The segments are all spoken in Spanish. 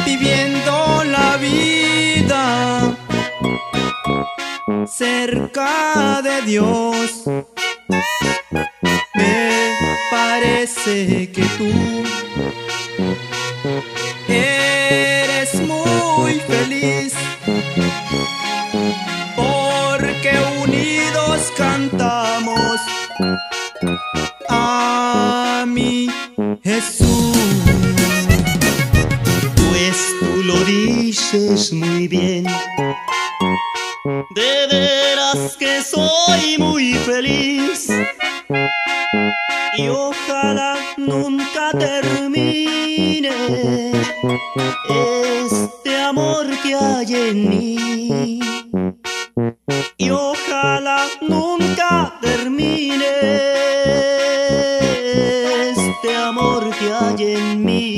viviendo la vida cerca de Dios. Me parece que tú eres muy feliz, porque unidos cantamos a mi Jesús. Pues tú lo dices muy bien, de veras que soy muy feliz, y ojalá nunca termine este amor que hay en mí, y ojalá nunca termine este amor que hay en mí.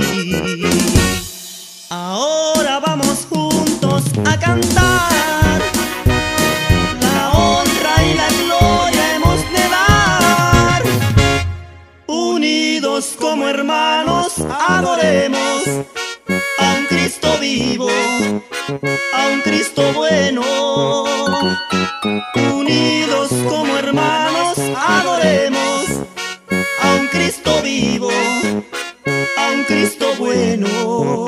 Ahora vamos juntos a cantar, la honra y la gloria hemos de dar. Unidos como hermanos adoremos a un Cristo vivo, a un Cristo bueno. Unidos como hermanos adoremos a un Cristo vivo, a un Cristo bueno.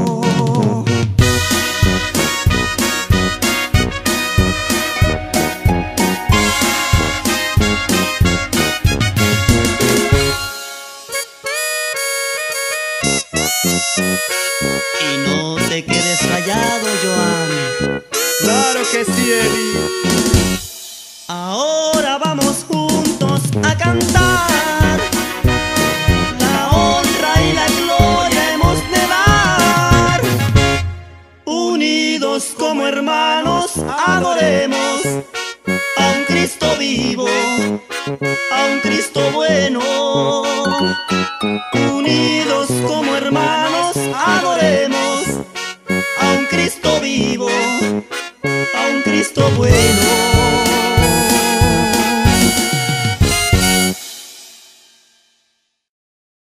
Y no te quedes callado, Joan. Claro que sí, Eddie. Ahora vamos juntos a cantar, la honra y la gloria hemos de dar. Unidos como hermanos adoremos a un Cristo vivo, a un Cristo bueno. Unidos como hermanos adoremos a un Cristo vivo, a un Cristo bueno.